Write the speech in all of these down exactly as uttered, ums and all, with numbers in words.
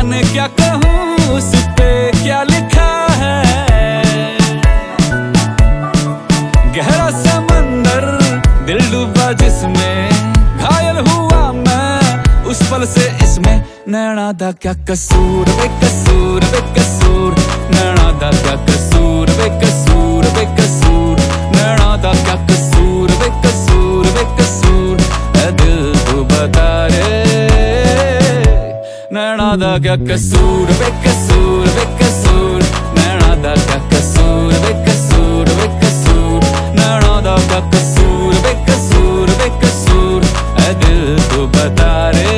जाने क्या कहूँ उस पे क्या लिखा है। गहरा समंदर दिल डूबा जिसमें, घायल हुआ मैं उस पल से इसमें। नैना दा क्या कसूर बेकसूर बेकसूर, नैना दा क्या कसूर बेकसूर बेकसूर, नैना दा क्या कसूर बेकसूर बेकसूर, ऐ दिल तू बता रे। नैना दा क्या कसूर बेकसूर बेकसूर, नैना दा क्या कसूर बेकसूर बेकसूर, नैना दा क्या कसूर बेकसूर बेकसूर, ऐ दिल तू बता रे।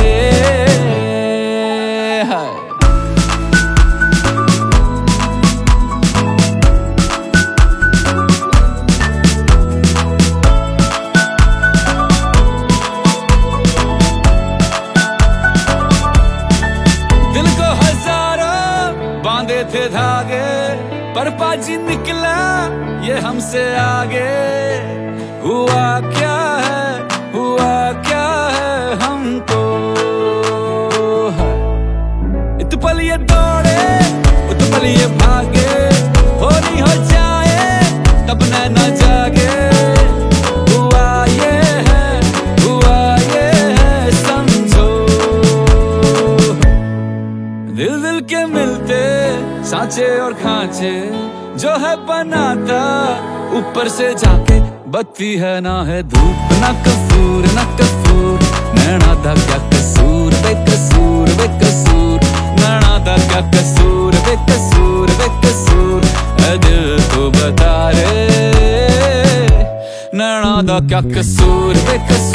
बांधे थे धागे पर पाजी निकला ये हमसे आगे। हुआ क्या है हुआ क्या है हमको, इत पल ये दौड़े उत पल ये भागे, हो नहीं हो जाए तब नैना जागे। हुआ ये है हुआ ये है समझो, दिल दिल के मिलते सांचे और खांचे जो है बनाता ऊपर से जाके। बत्ती है ना है धूप ना कसूर ना कसूर, नैना दा क्या कसूर बेकसूर बेकसूर, नैना दा क्या कसूर बेकसूर बेकसूर, ऐ दिल तू बता रे। नैना दा क्या कसूर बेकसूर